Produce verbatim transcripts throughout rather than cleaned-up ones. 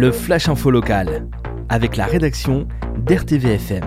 le Flash Info local, avec la rédaction d'R T V F M.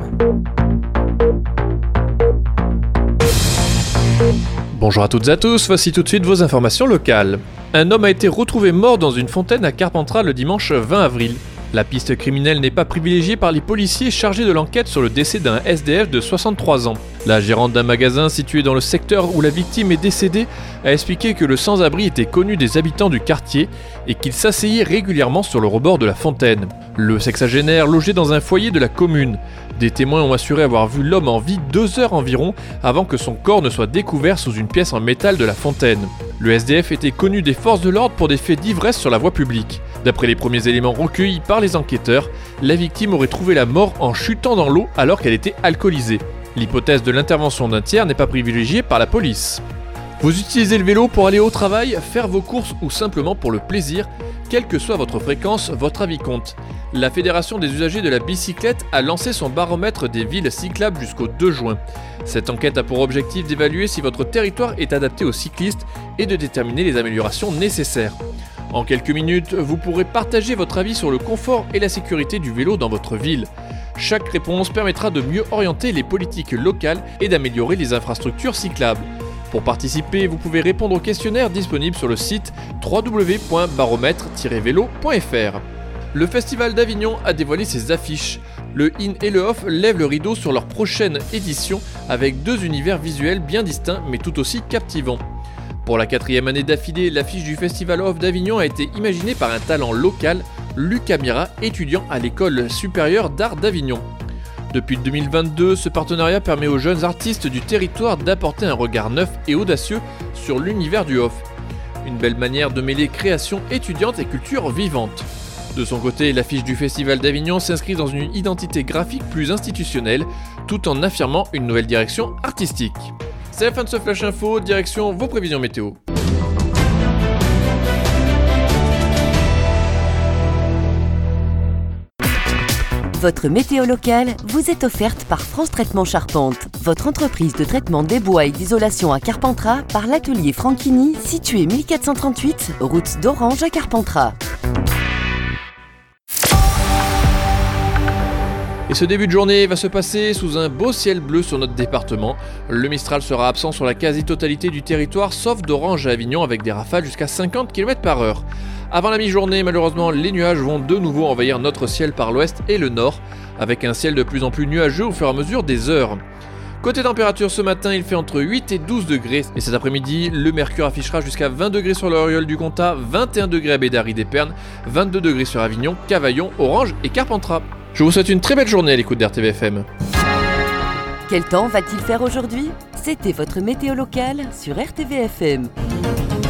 Bonjour à toutes et à tous, voici tout de suite vos informations locales. Un homme a été retrouvé mort dans une fontaine à Carpentras le dimanche vingt avril. La piste criminelle n'est pas privilégiée par les policiers chargés de l'enquête sur le décès d'un S D F de soixante-trois ans. La gérante d'un magasin situé dans le secteur où la victime est décédée a expliqué que le sans-abri était connu des habitants du quartier et qu'il s'asseyait régulièrement sur le rebord de la fontaine. Le sexagénaire logeait dans un foyer de la commune. Des témoins ont assuré avoir vu l'homme en vie deux heures environ avant que son corps ne soit découvert sous une pièce en métal de la fontaine. Le S D F était connu des forces de l'ordre pour des faits d'ivresse sur la voie publique. D'après les premiers éléments recueillis par les enquêteurs, la victime aurait trouvé la mort en chutant dans l'eau alors qu'elle était alcoolisée. L'hypothèse de l'intervention d'un tiers n'est pas privilégiée par la police. Vous utilisez le vélo pour aller au travail, faire vos courses ou simplement pour le plaisir, quelle que soit votre fréquence, votre avis compte. La Fédération des usagers de la bicyclette a lancé son baromètre des villes cyclables jusqu'au deux juin. Cette enquête a pour objectif d'évaluer si votre territoire est adapté aux cyclistes et de déterminer les améliorations nécessaires. En quelques minutes, vous pourrez partager votre avis sur le confort et la sécurité du vélo dans votre ville. Chaque réponse permettra de mieux orienter les politiques locales et d'améliorer les infrastructures cyclables. Pour participer, vous pouvez répondre au questionnaire disponible sur le site w w w point baromètre tiret vélo point f r. Le Festival d'Avignon a dévoilé ses affiches. Le In et le Off lèvent le rideau sur leur prochaine édition avec deux univers visuels bien distincts mais tout aussi captivants. Pour la quatrième année d'affilée, l'affiche du Festival Off d'Avignon a été imaginée par un talent local, Lucas Mira, étudiant à l'École supérieure d'art d'Avignon. Depuis deux mille vingt-deux, ce partenariat permet aux jeunes artistes du territoire d'apporter un regard neuf et audacieux sur l'univers du off. Une belle manière de mêler création étudiante et culture vivante. De son côté, l'affiche du Festival d'Avignon s'inscrit dans une identité graphique plus institutionnelle, tout en affirmant une nouvelle direction artistique. C'est la fin de ce Flash Info, direction vos prévisions météo. Votre météo locale vous est offerte par France Traitement Charpente, votre entreprise de traitement des bois et d'isolation à Carpentras par l'atelier Franchini, situé mille quatre cent trente-huit, route d'Orange à Carpentras. Et ce début de journée va se passer sous un beau ciel bleu sur notre département. Le Mistral sera absent sur la quasi-totalité du territoire, sauf d'Orange à Avignon avec des rafales jusqu'à cinquante kilomètres par heure. Avant la mi-journée, malheureusement, les nuages vont de nouveau envahir notre ciel par l'ouest et le nord, avec un ciel de plus en plus nuageux au fur et à mesure des heures. Côté température, ce matin, il fait entre huit et douze degrés. Et cet après-midi, le mercure affichera jusqu'à vingt degrés sur l'Oriole du Comtat, vingt et un degrés à Bédary des Pernes, vingt-deux degrés sur Avignon, Cavaillon, Orange et Carpentras. Je vous souhaite une très belle journée à l'écoute d'R T V F M. Quel temps va-t-il faire aujourd'hui ? C'était votre météo locale sur R T V F M.